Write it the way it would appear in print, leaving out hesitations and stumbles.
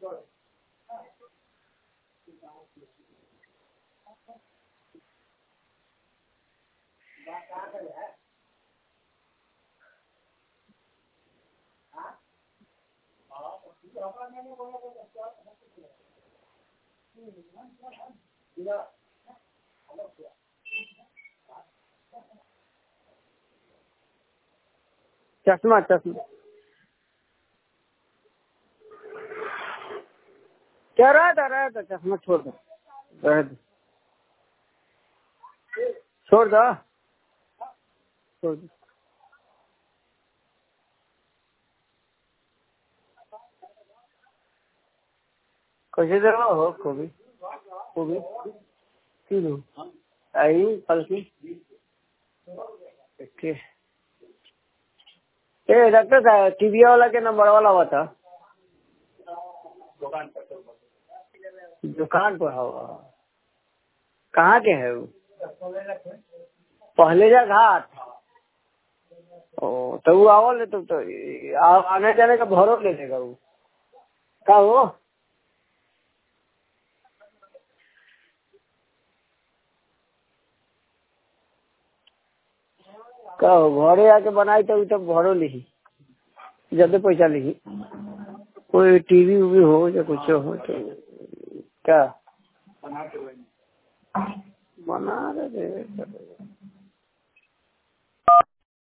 चश्मा चश्मा क्या रहा था चश्मा छोड़ दो, रह दो, छोड़ दो, छोड़ दो। कैसे दे रहा हो गोभी गोभी किलो आई कल की ठीक। ए डॉक्टर साहब टीवी वाला के नंबर वाला हुआ था दुकान पर होगा। कहाँ के है वो? पहले जा घाट। ओ तो वो आओ ले तो आने जाने का भरो ले लेगा वो। का हो का हो घरे आके बनाई तो भरो ली ज्यादा पैसा ली। कोई टीवी उवी हो या कुछ हो तो क्या बना रहे